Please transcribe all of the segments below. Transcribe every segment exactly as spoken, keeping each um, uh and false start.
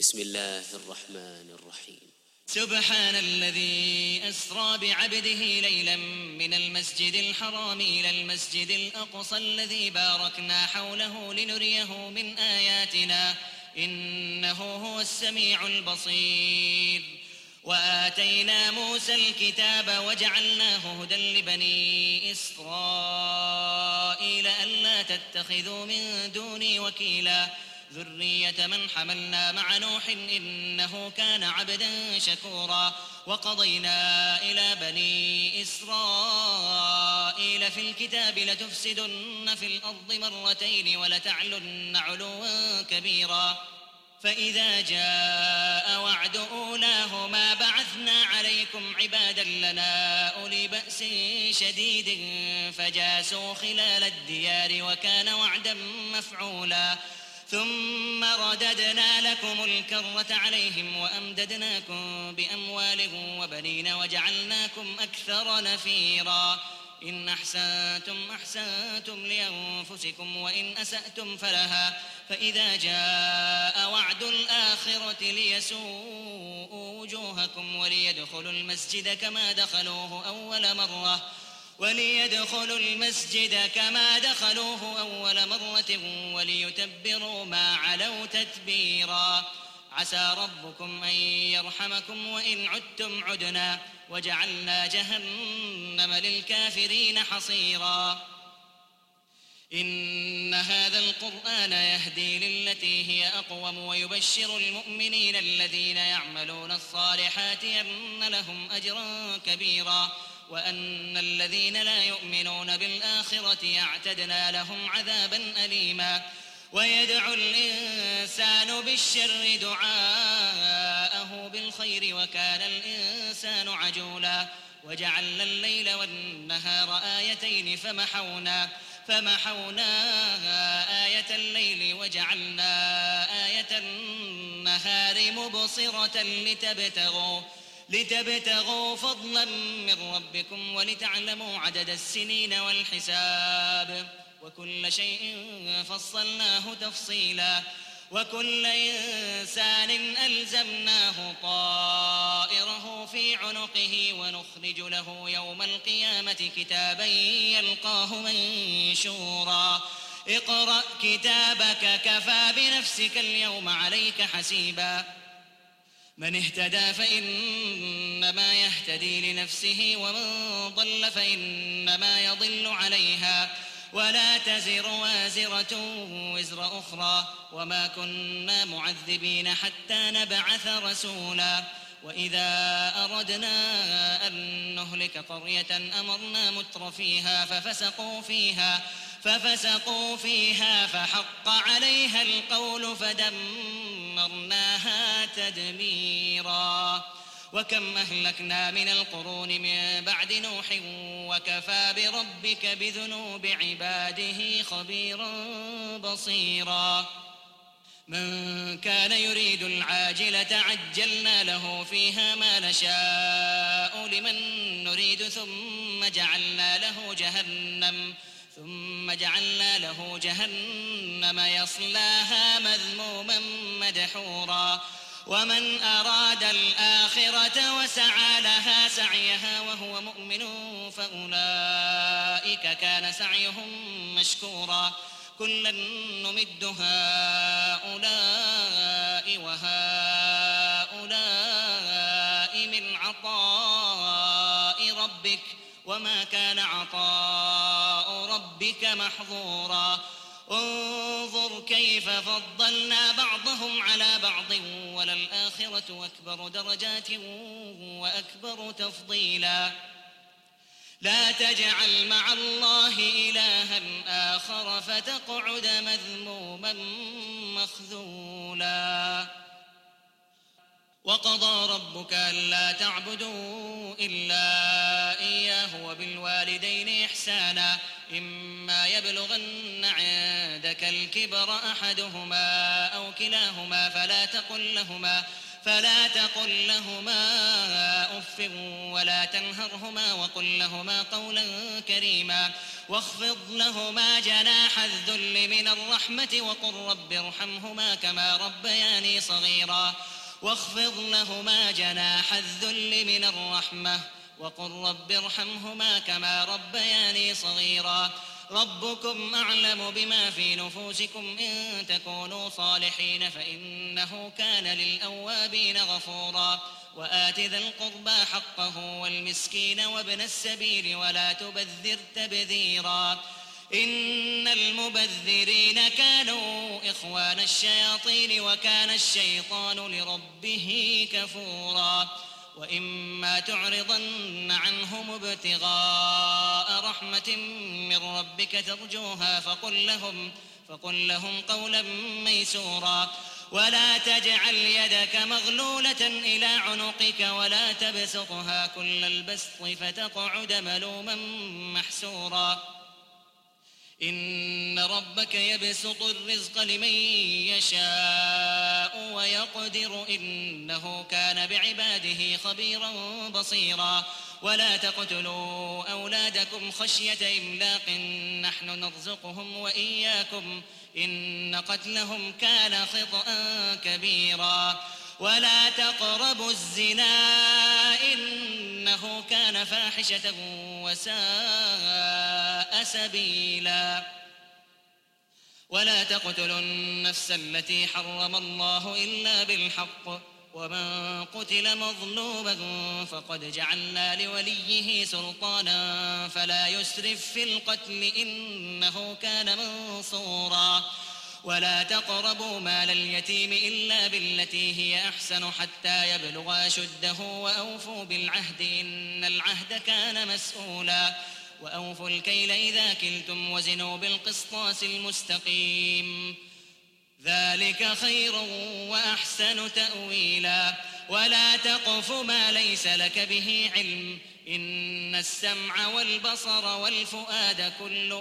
بسم الله الرحمن الرحيم. سبحان الذي أسرى بعبده ليلا من المسجد الحرام إلى المسجد الأقصى الذي باركنا حوله لنريه من آياتنا إنه هو السميع البصير. وآتينا موسى الكتاب وجعلناه هدى لبني إسرائيل ألا تتخذوا من دوني وكيلا ذرية من حملنا مع نوح إنه كان عبدا شكورا. وقضينا إلى بني إسرائيل في الكتاب لتفسدن في الأرض مرتين ولتعلن علوا كبيرا فإذا جاء وعد أولاهما بعثنا عليكم عبادا لنا أولي بأس شديد فجاسوا خلال الديار وكان وعدا مفعولا. ثم رددنا لكم الكرة عليهم وأمددناكم بأموال وبنين وجعلناكم أكثر نفيرا. إن أحسنتم أحسنتم لأنفسكم وإن أسأتم فلها فإذا جاء وعد الآخرة ليسوءوا وجوهكم وليدخلوا المسجد كما دخلوه أول مرة وليدخلوا المسجد كما دخلوه أول مرة وليتبروا ما علوا تتبيرا. عسى ربكم أن يرحمكم وإن عدتم عدنا وجعلنا جهنم للكافرين حصيرا. إن هذا القرآن يهدي للتي هي أقوم ويبشر المؤمنين الذين يعملون الصالحات أن لهم أجرا كبيرا وأن الذين لا يؤمنون بالآخرة أعتدنا لهم عذابا أليما. ويدعو الإنسان بالشر دعاءه بالخير وكان الإنسان عجولا. وجعلنا الليل والنهار آيتين فمحونا فمحونا آية الليل وجعلنا آية النهار مبصرة لتبتغوا لتبتغوا فضلا من ربكم ولتعلموا عدد السنين والحساب وكل شيء فصلناه تفصيلا. وكل إنسان ألزمناه طائره في عنقه ونخرج له يوم القيامة كتابا يلقاه منشورا. اقرأ كتابك كفى بنفسك اليوم عليك حسيبا. من اهتدى فإنما يهتدي لنفسه ومن ضل فإنما يضل عليها ولا تزر وازرة وزر أخرى وما كنا معذبين حتى نبعث رسولا. وإذا أردنا أن نهلك قرية أمرنا متر فيها ففسقوا فيها ففسقوا فيها فحق عليها القول فدمرناها تدميرا. وكم أهلكنا من القرون من بعد نوح وكفى بربك بذنوب عباده خبيرا بصيرا. من كان يريد العاجلة عجلنا له فيها ما نشاء لمن نريد ثم جعلنا له جهنم ثم جعلنا له جهنم يصلاها مذموما مدحورا. ومن أراد الآخرة وسعى لها سعيها وهو مؤمن فأولئك كان سعيهم مشكورا. كلا نمد هؤلاء وهؤلاء من عطاء ربك وما كان عطاء ربك محظورا. انظر كيف فضلنا بعضهم على بعض وللآخرة أكبر درجات وأكبر تفضيلا. لا تجعل مع الله إلها آخر فتقعد مذموما مخذولا. وقضى ربك ألا تعبدوا إلا إياه وبالوالدين إحسانا إما يبلغن عندك الكبر أحدهما أو كلاهما فلا تقل لهما فلا تقل لهما أف ولا تنهرهما وقل لهما قولا كريما. واخفض لهما جناح الذل من الرحمة وقل رب ارحمهما كما ربياني صغيرا واخفض لهما جناح الذل من الرحمة وقل رب ارحمهما كما ربياني صغيرا ربكم أعلم بما في نفوسكم إن تكونوا صالحين فإنه كان للأوابين غفورا وآت ذا القربى حقه والمسكين وابن السبيل ولا تبذر تبذيرا إن المبذرين كانوا إخوان الشياطين وكان الشيطان لربه كفورا وإما تعرضن عنهم ابتغاء رحمة من ربك ترجوها فقل لهم, فقل لهم قولا ميسورا ولا تجعل يدك مغلولة إلى عنقك ولا تبسطها كل البسط فتقعد ملوما محسورا إن ربك يبسط الرزق لمن يشاء ويقدر إنه كان بعباده خبيرا بصيرا ولا تقتلوا أولادكم خشية إملاق نحن نرزقهم وإياكم إن قتلهم كان خطأ كبيرا ولا تقربوا الزنا إنه كان فاحشة وساء سبيلا ولا تقتلوا النفس التي حرم الله إلا بالحق ومن قتل مظلوما فقد جعلنا لوليه سلطانا فلا يسرف في القتل إنه كان منصورا ولا تقربوا مال اليتيم إلا بالتي هي أحسن حتى يبلغ أشده وأوفوا بالعهد إن العهد كان مسؤولا وأوفوا الكيل إذا كلتم وزنوا بالقسطاس المستقيم ذلك خير وأحسن تأويلا ولا تقف ما ليس لك به علم إن السمع والبصر والفؤاد كل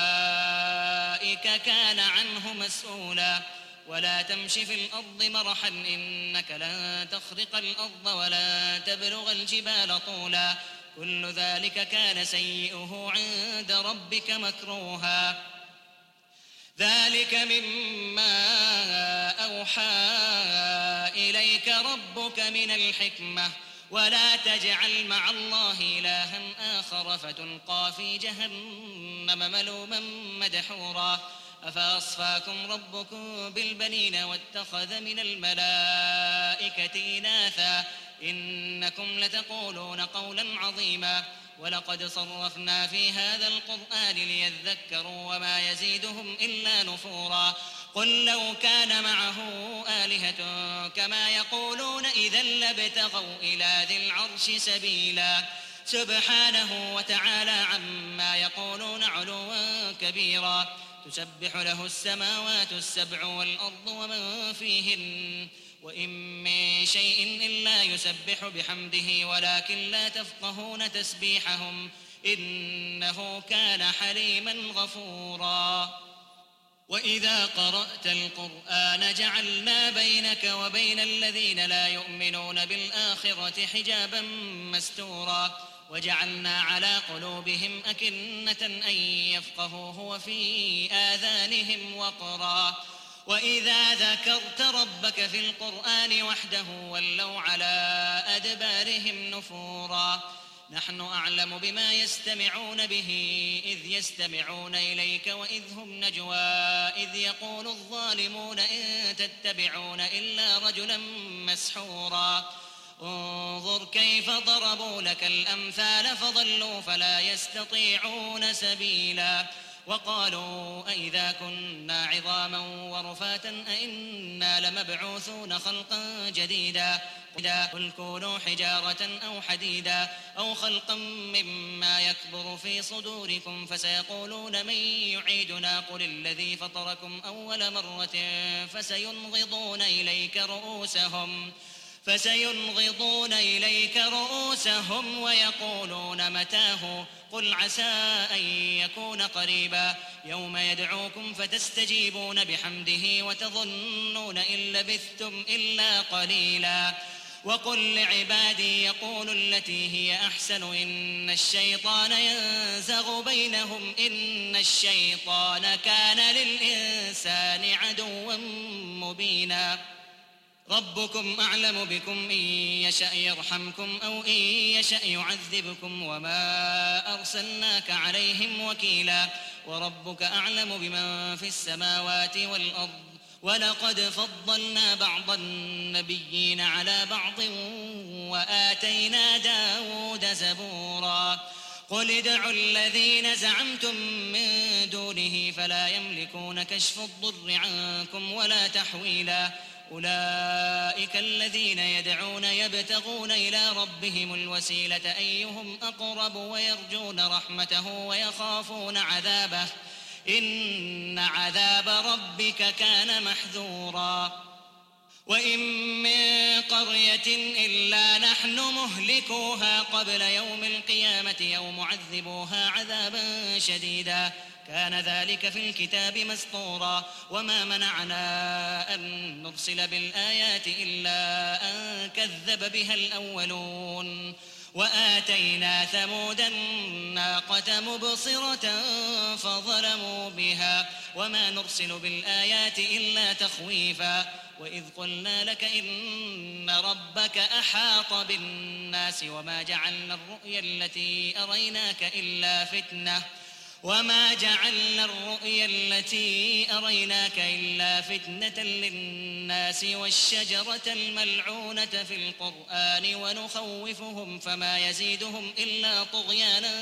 أولئك كان عنه مسؤولا ولا تمش في الأرض مرحا إنك لن تخرق الأرض ولا تبلغ الجبال طولا كل ذلك كان سيئه عند ربك مكروها ذلك مما أوحى إليك ربك من الحكمة ولا تجعل مع الله إلها آخر فتلقى في جهنم ملوما مدحورا أفأصفاكم ربكم بالبنين واتخذ من الملائكة إناثا إنكم لتقولون قولا عظيما ولقد صرفنا في هذا القرآن ليذكروا وما يزيدهم إلا نفورا قل لو كان معه آلهة كما يقولون إذا لابتغوا إلى ذي العرش سبيلا سبحانه وتعالى عما يقولون علوا كبيرا تسبح له السماوات السبع والأرض ومن فيهن وإن من شيء إلا يسبح بحمده ولكن لا تفقهون تسبيحهم إنه كان حليما غفورا وإذا قرأت القرآن جعلنا بينك وبين الذين لا يؤمنون بالآخرة حجابا مستورا وجعلنا على قلوبهم أكنة أن يفقهوه وفي آذانهم وقرا وإذا ذكرت ربك في القرآن وحده ولوا على أدبارهم نفورا نحن أعلم بما يستمعون به إذ يستمعون إليك وإذ هم نجوى إذ يقول الظالمون إن تتبعون إلا رجلا مسحورا انظر كيف ضربوا لك الأمثال فضلوا فلا يستطيعون سبيلا وقالوا أئذا كنا عظاما ورفاتا أئنا لمبعوثون خلقا جديدا قل كونوا حجارة أو حديدا أو خلقا مما يكبر في صدوركم فسيقولون من يعيدنا قل الذي فطركم أول مرة فسينغضون إليك رؤوسهم فسينغضون إليك رؤوسهم ويقولون متاه قل عسى أن يكون قريبا يوم يدعوكم فتستجيبون بحمده وتظنون إن لبثتم إلا قليلا وقل لعبادي يقولوا التي هي أحسن إن الشيطان ينزغ بينهم إن الشيطان كان للإنسان عدوا مبينا ربكم أعلم بكم إن يشأ يرحمكم أو إن يشأ يعذبكم وما أرسلناك عليهم وكيلا وربك أعلم بمن في السماوات والأرض ولقد فضلنا بعض النبيين على بعض وآتينا داود زبورا قل ادعوا الذين زعمتم من دونه فلا يملكون كشف الضر عنكم ولا تحويلا أولئك الذين يدعون يبتغون إلى ربهم الوسيلة أيهم أقرب ويرجون رحمته ويخافون عذابه إن عذاب ربك كان محذورا وإن من قرية إلا نحن مهلكوها قبل يوم القيامة أو معذبوها عذابا شديدا كان ذلك في الكتاب مسطورا وما منعنا أن نرسل بالآيات إلا أن كذب بها الأولون وآتينا ثمود الناقة مبصرة فظلموا بها وما نرسل بالآيات إلا تخويفا وإذ قلنا لك إن ربك أحاط بالناس وما جعلنا الرؤيا التي أريناك إلا فتنة وما جعلنا الرؤيا التي أريناك إلا فتنة للناس والشجرة الملعونة في القرآن ونخوفهم فما يزيدهم إلا طغيانا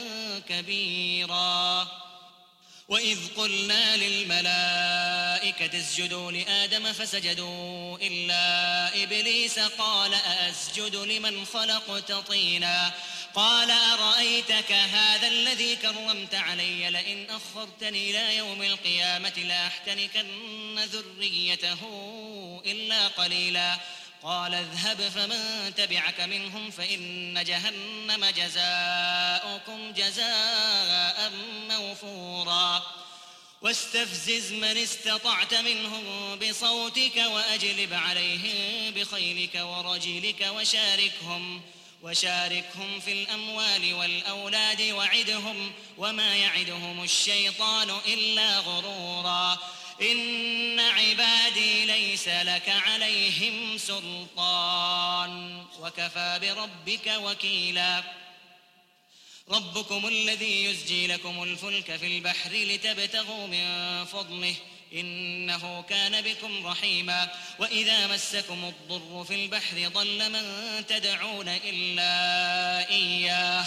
كبيرا وإذ قلنا للملائكة اسجدوا لآدم فسجدوا إلا إبليس قال أأسجد لمن خلقت طينا قال أرأيتك هذا الذي كرمت علي لئن أخرتني إلى يوم القيامة لأحتنكن ذريته إلا قليلا قال اذهب فمن تبعك منهم فإن جهنم جزاؤكم جزاء موفورا واستفزز من استطعت منهم بصوتك وأجلب عليهم بخيلك ورجلك وشاركهم وشاركهم في الأموال والأولاد وعدهم وما يعدهم الشيطان إلا غرورا إن عبادي ليس لك عليهم سلطان وكفى بربك وكيلا ربكم الذي يزجي لكم الفلك في البحر لتبتغوا من فضله إنه كان بكم رحيما وإذا مسكم الضر في البحر ضل من تدعون إلا إياه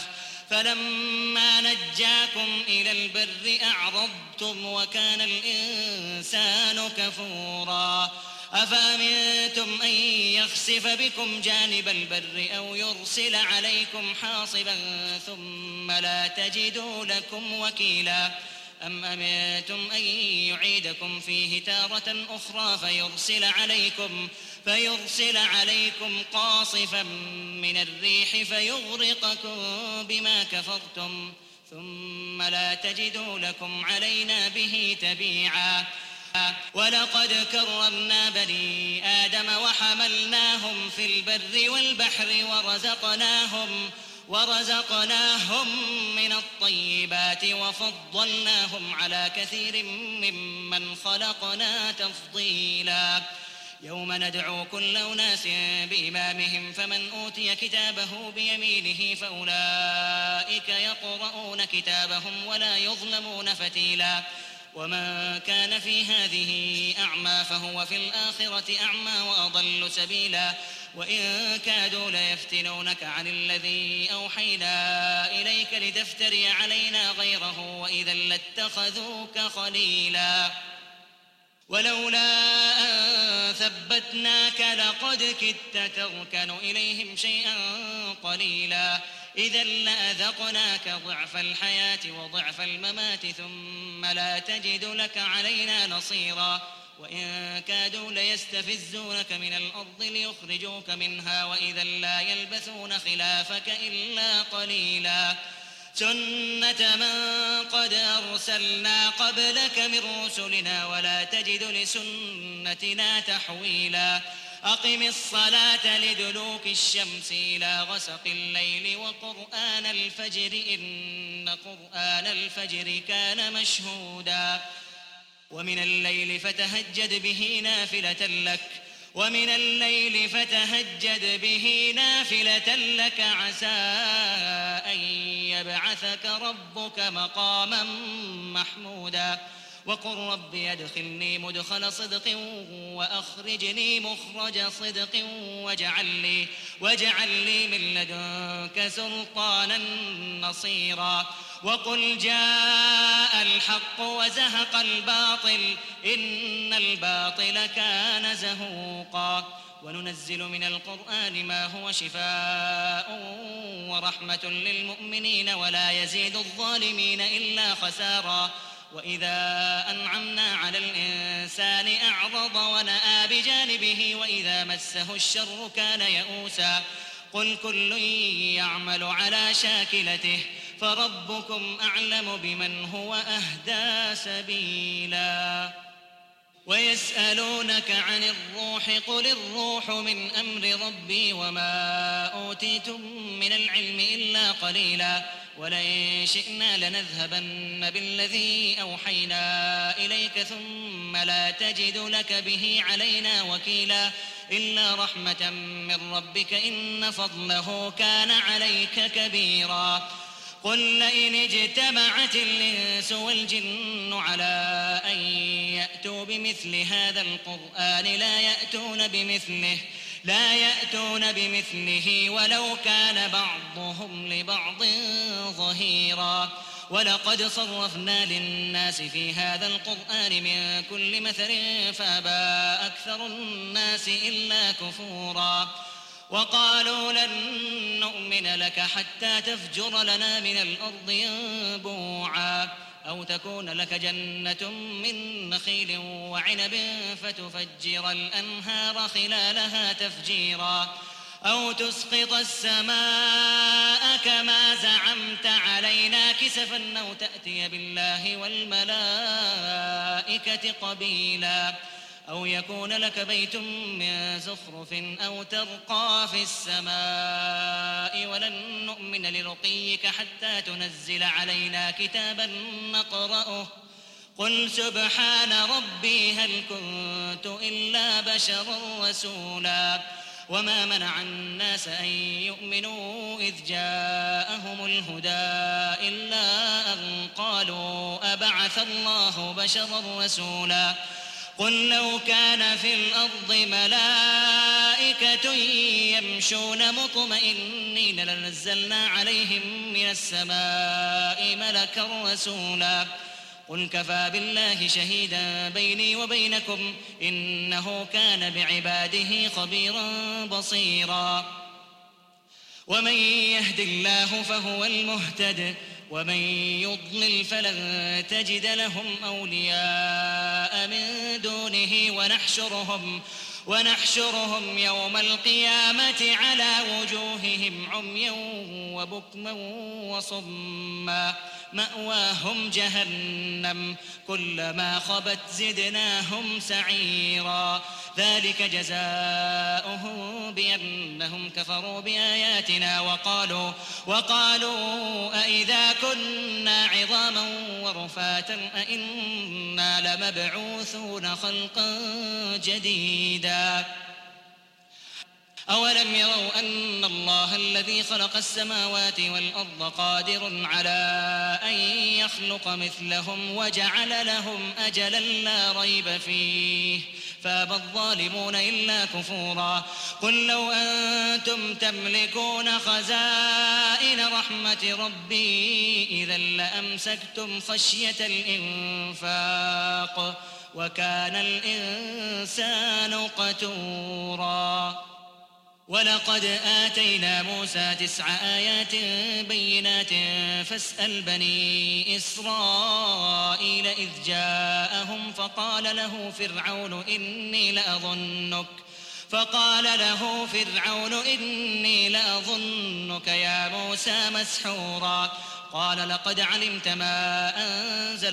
فلما نجاكم إلى البر أعرضتم وكان الإنسان كفورا أفأمنتم أن يخسف بكم جانب البر أو يرسل عليكم حاصبا ثم لا تجدوا لكم وكيلا أم أمنتم أن يعيدكم فيه تارة أخرى فيرسل عليكم فيرسل عليكم قاصفا من الريح فيغرقكم بما كفرتم ثم لا تجدوا لكم علينا به تبيعا ولقد كرمنا بني آدم وحملناهم في البر والبحر ورزقناهم ورزقناهم من الطيبات وفضلناهم على كثير ممن خلقنا تفضيلا يوم ندعو كل أناس بإمامهم فمن أوتي كتابه بيمينه فأولئك يقرؤون كتابهم ولا يظلمون فتيلا ومن كان في هذه أعمى فهو في الآخرة أعمى وأضل سبيلا وإن كادوا ليفتنونك عن الذي أوحينا إليك لتفتري علينا غيره وإذا لاتخذوك خليلا ولولا أن ثبتناك لقد كدت تركن إليهم شيئا قليلا إذا لأذقناك ضعف الحياة وضعف الممات ثم لا تجد لك علينا نصيرا وإن كادوا ليستفزونك من الأرض ليخرجوك منها وإذا لا يلبثون خلافك إلا قليلا سنة من قد أرسلنا قبلك من رسلنا ولا تجد لسنتنا تحويلا أقم الصلاة لدلوك الشمس إلى غسق الليل وقرآن الفجر إن قرآن الفجر كان مشهودا ومن الليل فتهجد به نافلة لك ومن الليل فتهجد به نافلة لك عسى أن يبعثك ربك مقاما محمودا وقل رب أدخلني مدخل صدق وأخرجني مخرج صدق واجعل لي, واجعل لي من لدنك سلطانا نصيرا وقل جاء الحق وزهق الباطل إن الباطل كان زهوقا وننزل من القرآن ما هو شفاء ورحمة للمؤمنين ولا يزيد الظالمين إلا خسارا وإذا أنعمنا على الإنسان أعرض ونأى بجانبه وإذا مسه الشر كان يئوسا قل كل يعمل على شاكلته فربكم أعلم بمن هو أهدى سبيلا ويسألونك عن الروح قل الروح من أمر ربي وما أوتيتم من العلم إلا قليلا ولئن شئنا لنذهبن بالذي أوحينا إليك ثم لا تجد لك به علينا وكيلا إلا رحمة من ربك إن فضله كان عليك كبيرا قل لئن اجتمعت الإنس والجن على أن يأتوا بمثل هذا القرآن لا يأتون بمثله لا يأتون بمثله ولو كان بعضهم لبعض ظهيرا ولقد صرفنا للناس في هذا القرآن من كل مثل فأبى أكثر الناس إلا كفورا وقالوا لن نؤمن لك حتى تفجر لنا من الأرض ينبوعا أو تكون لك جنة من نخيل وعنب فتفجر الأنهار خلالها تفجيرا أو تسقط السماء كما زعمت علينا كسفا أو تأتي بالله والملائكة قبيلا أو يكون لك بيت من زخرف أو ترقى في السماء ولن نؤمن لرقيك حتى تنزل علينا كتابا نقرأه قل سبحان ربي هل كنت إلا بشرا رسولا وما منع الناس أن يؤمنوا إذ جاءهم الهدى إلا أن قالوا أبعث الله بشرا رسولا قل لو كان في الأرض ملائكة يمشون مطمئنين لنزلنا عليهم من السماء ملكا رسولا قل كفى بالله شهيدا بيني وبينكم إنه كان بعباده خبيرا بصيرا ومن يهد الله فهو المهتد ومن يضلل فلن تجد لهم أولياء من دونه ونحشرهم ونحشرهم يوم القيامة على وجوههم عميا وبكما وصما مأواهم جهنم كلما خبت زدناهم سعيرا ذلك جزاؤهم بأنهم كفروا بآياتنا وقالوا وقالوا أئذا كنا عظاما ورفاتا أئنا لمبعوثون خلقا جديدا أولم يروا أن الله الذي خلق السماوات والأرض قادر على أن يخلق مثلهم وجعل لهم أجلا لا ريب فيه فأبى الظالمون إلا كفورا قل لو أنتم تملكون خزائن رحمة ربي إذا لأمسكتم خشية الإنفاق وكان الإنسان قتورا ولقد آتينا موسى تسع آيات بينات فاسأل بني إسرائيل إذ جاءهم فقال له فرعون إني لأظنك فقال له فرعون إني لأظنك يا موسى مسحورا قال لقد علمت ما أنزل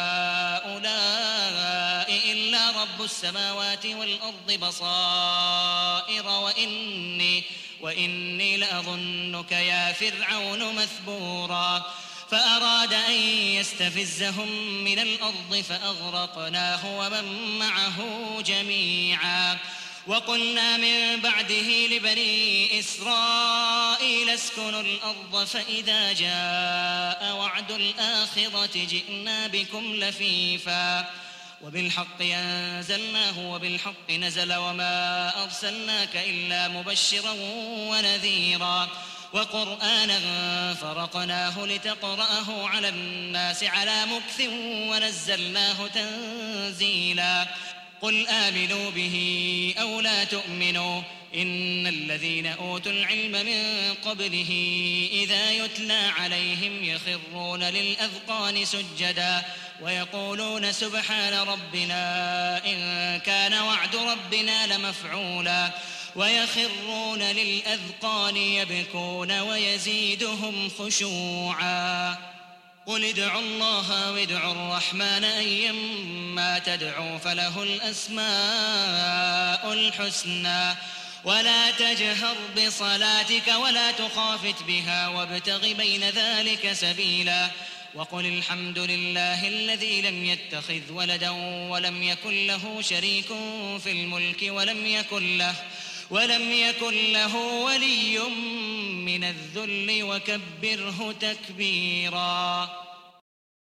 هؤلاء إلا رب السماوات والأرض بصائر وإني, وإني لأظنك يا فرعون مثبورا فأراد أن يستفزهم من الأرض فأغرقناه ومن معه جميعا وقلنا من بعده لبني إسرائيل اسكنوا الأرض فإذا جاء وعد الآخرة جئنا بكم لفيفا وبالحق أنزلناه وبالحق نزل وما أرسلناك إلا مبشرا ونذيرا وقرآنا فرقناه لتقرأه على الناس على مكث ونزلناه تنزيلا قل آمنوا به أو لا تؤمنوا إن الذين أوتوا العلم من قبله إذا يتلى عليهم يخرون للأذقان سجدا ويقولون سبحان ربنا إن كان وعد ربنا لمفعولا ويخرون للأذقان يبكون ويزيدهم خشوعا قل ادعوا الله وادعوا الرحمن أيما تدعوا فله الأسماء الحسنى ولا تجهر بصلاتك ولا تخافت بها وابتغ بين ذلك سبيلا وقل الحمد لله الذي لم يتخذ ولدا ولم يكن له شريك في الملك ولم يكن له ولم يكن له ولي من الذل وكبره تكبيرا.